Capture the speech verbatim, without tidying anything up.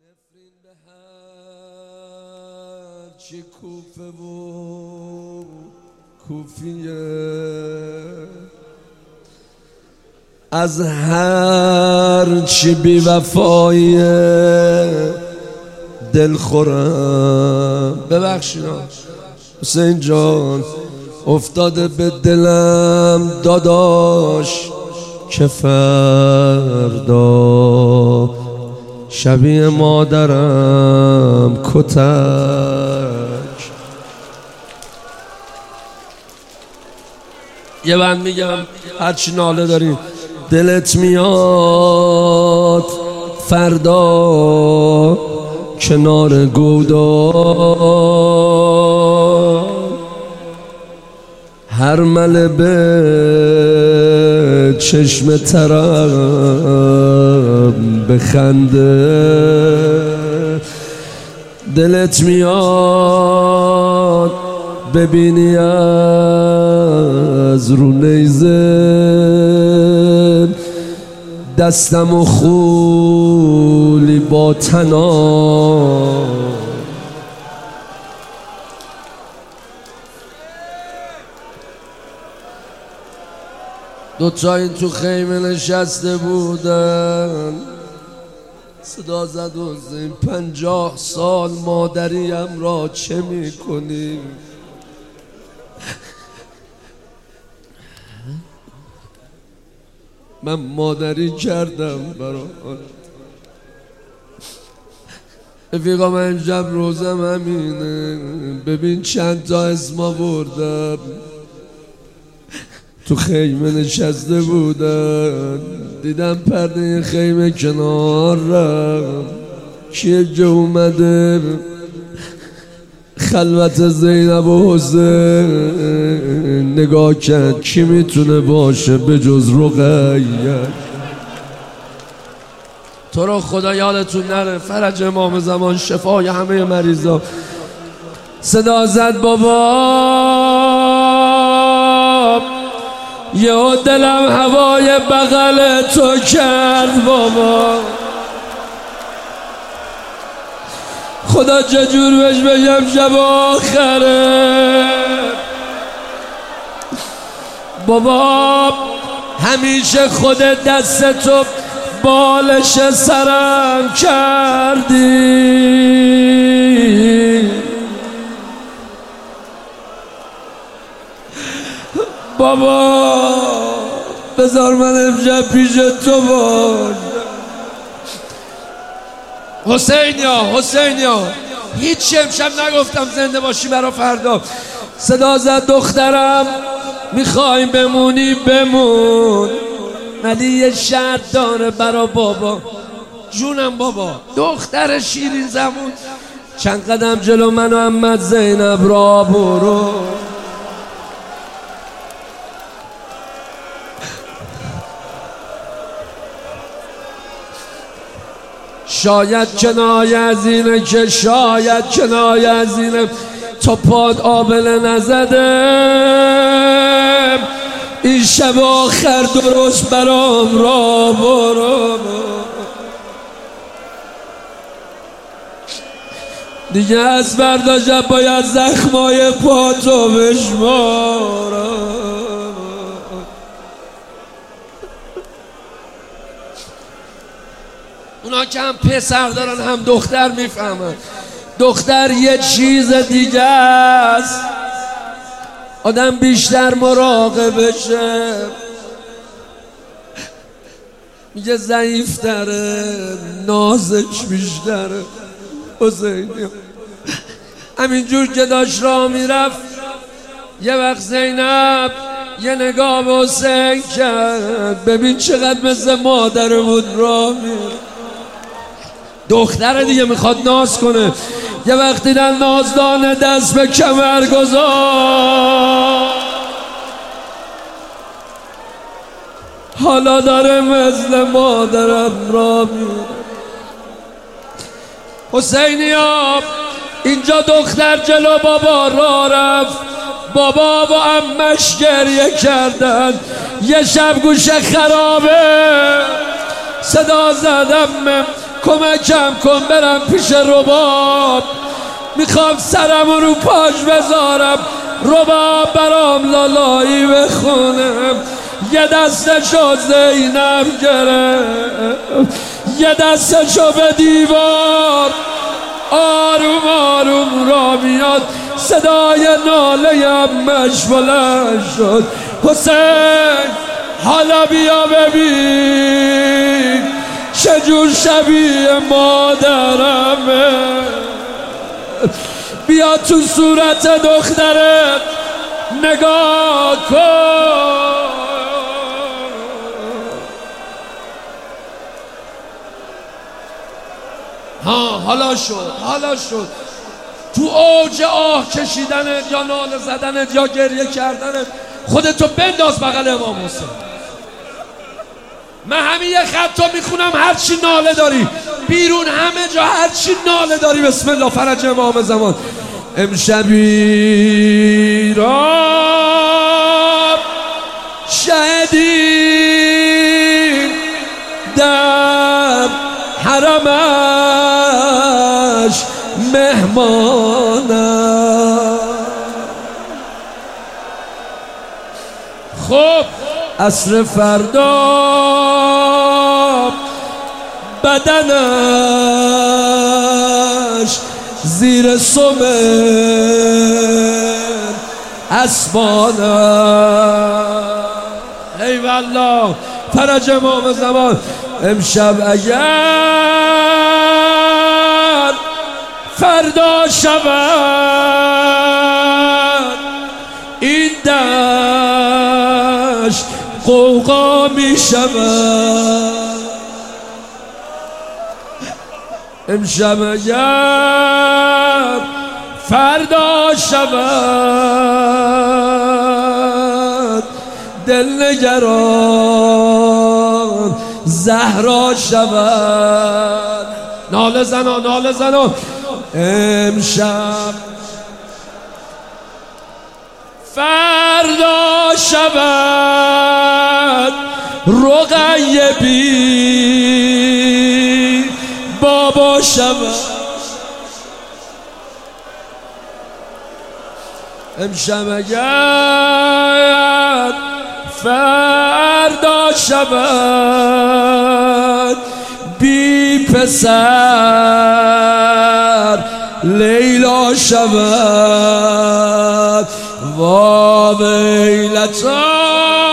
نفرین به هر چی کوفه و کوفیه، از هر چی بی وفاییه دل خورم. ببخشید حسین جان، افتاده به دلم داداش که فردا شبیه مادرم کتک. یه بند میگم هرچی ناله داری دلت میاد فردا کنار گودال، هر مله به چشم ترم بخنده، دلت میاد ببینی از رو نیزه دستم و خولی با تنا، دوتا این تو خیمه نشسته بودن، صدا زد و این پنجاه سال مادریم را چه میکنی؟ من مادری کردم برای رفیقا، من امشب روزم همینه، ببین چند تا اسم آوردم، تو خیمه نشسته بودن، دیدم پرده خیمه کنار رم، کیه که اومده خلوت زینب و حسین نگاه کرد، کی میتونه باشه به جز رقیه؟ تو رو خدا یادتون نره، فرج امام زمان، شفای همه مریضا. صدا زد بابا، یه دلم هوای بغل تو کرد بابا، خدا چجور بهش بگم شب آخره بابا، همیشه خود دست تو بالش سرم کردی بابا، بذار من امشب پیش تو باش. حسینیا حسینیا هیچی امشب نگفتم، زنده باشی برا فردا. صدا زد دخترم میخوای بمونی بمون، ولی یه شرط داره برا بابا. جونم بابا، دختر شیرین زمون، چند قدم جلو من و عمت زینب را برو. شاید کنایه از اینه که شاید کنایه از اینه تا پاد آبله نزده، این شب آخر درست برام را برو، دیگه از فردا شب باید زخمای پا تو بشمارم. اونا که هم پسر دارن هم دختر میفهمن، دختر یه چیز دیگه است، آدم بیشتر مراقب بشه، میگه ضعیفتره نازش بیشتره. حسینی همینجور که داشت راه میرفت یه وقت زینب یه نگاه به حسین کرد، ببین چقدر مثل مادر بود راه میرفت، دختر دیگه میخواد ناز کنه. یه وقت دیدن نازدانه دست به کمر گذار، حالا داره مثل مادرم را میره. حسینیا اینجا دختر جلو بابا را رفت، بابا و عمش گریه کردن، یه شب گوشه خرابه صدا زدم کمکم کن برم پیش رباب، میخوام سرم رو پاش بذارم، رباب برام لالایی بخونم. یه دستشو زینب گرفت، یه دستشو به دیوار، آروم آروم را میاد، صدای ناله امش بلند شد. حسین حالا بیا ببین چجور شبیه مادرمه، بیا تو صورت دخترت نگاه کن. ها حالا شد، حالا شد. تو اوج آه کشیدنت یا ناله زدنت یا گریه کردنت خودتو بنداز بغل امام حسین. من همین یه خط رو میخونم، هرچی ناله داری بیرون، همه جا هرچی ناله داری بسم الله فرج امام زمان. امشبی را شهدی در حرمش مهمانم. خب عصر فردا بدنش زیر سم اسبانم. ای والله فرج امام زمان. امشب اگر فردا شود این دشت قوقا می شود، امشب اگر فردا شود دل نگران زهرا شود. ناله زنا ناله زنا. امشب فردا شود رقیه بی بابا شود، امشب اگر فردا شود بی پسر لیلا شود. وا ویلتا